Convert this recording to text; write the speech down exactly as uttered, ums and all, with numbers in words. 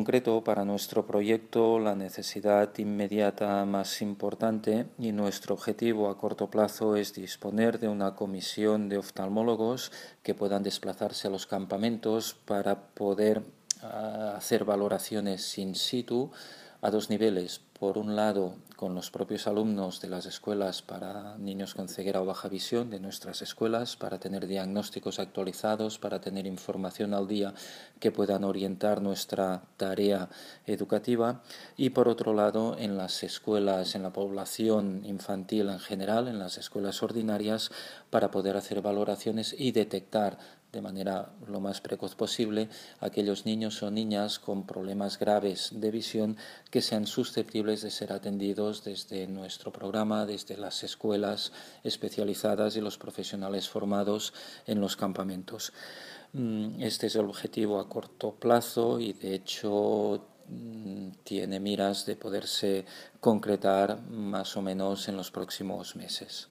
concreto, para nuestro proyecto, la necesidad inmediata más importante y nuestro objetivo a corto plazo es disponer de una comisión de oftalmólogos que puedan desplazarse a los campamentos para poder uh, hacer valoraciones in situ a dos niveles. Por un lado, con los propios alumnos de las escuelas para niños con ceguera o baja visión de nuestras escuelas, para tener diagnósticos actualizados, para tener información al día que puedan orientar nuestra tarea educativa. Y por otro lado, en las escuelas, en la población infantil en general, en las escuelas ordinarias, para poder hacer valoraciones y detectar de manera lo más precoz posible aquellos niños o niñas con problemas graves de visión que sean susceptibles de ser atendidos desde nuestro programa, desde las escuelas especializadas y los profesionales formados en los campamentos. Este es el objetivo a corto plazo y de hecho tiene miras de poderse concretar más o menos en los próximos meses.